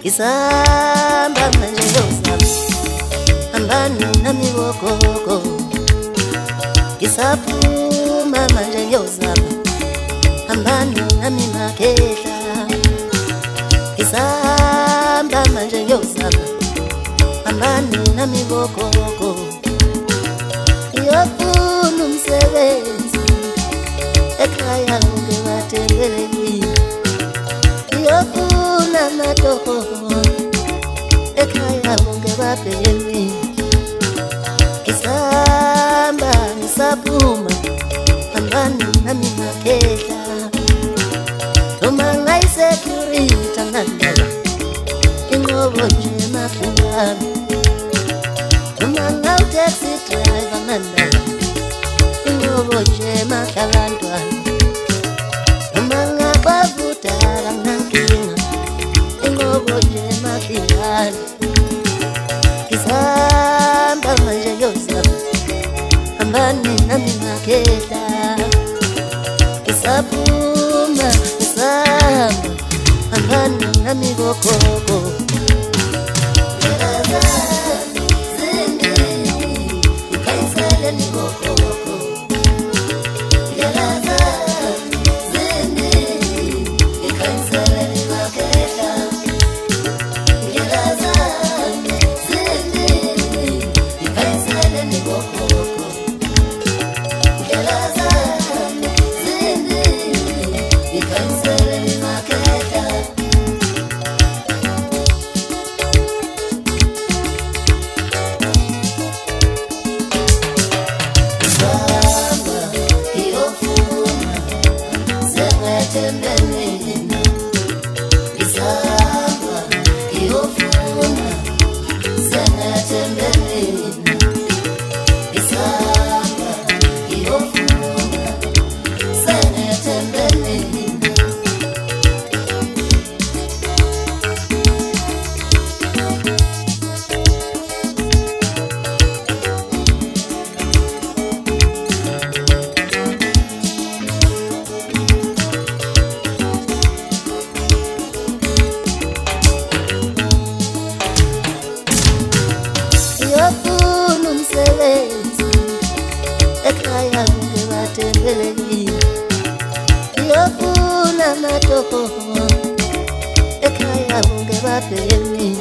Kisamba manje yozama ambani nami wokoko Kisapuma manje yozama ambani nami makehla Kisamba manje yozama ambani nami wokoko Yofuna umsebenzi ekhaya ungebatembeleni Yofuna amatoho ekhaya ungebabhemi Kisamba ngisaphuma ambani nami makehla Noma ngayi-security angandaba ingobo nje makhulana Noma ngawu-taxi driver angandaba ingobo nje makhalantwana Noma ngabavudala ngankinga ingobo nje makhilana Kisamba manje yozama ambani nami makehla Kisaphuma kisamba ambani nami wokoko Yofuna umsebenzi ekhaya ungebatembeleni Yofuna amatoho ekhaya ungebabhemi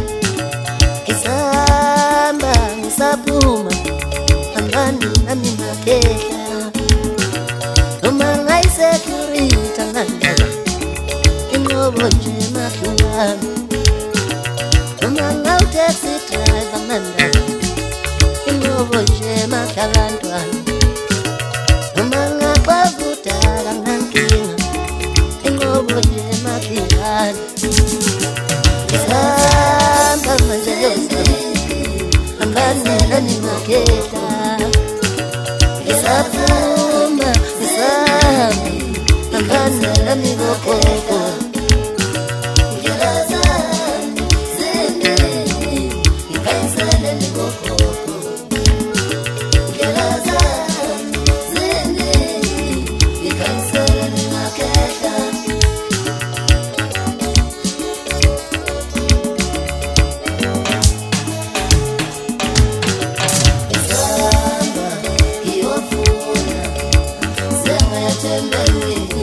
Kisamba ngisaphuma ambani nami makehla Noma ngayi-security angandaba ingobo nje makhulana Noma ngawu-taxi driver angandaba ingobo nje makhalantwana Noma ngabavudala ngankinga ingobo nje makhilana Kisamba manje yozama ambani nami makehla Kisaphuma kisamba ambani nami wokoko Kisamba kiyofuna sengayathembeni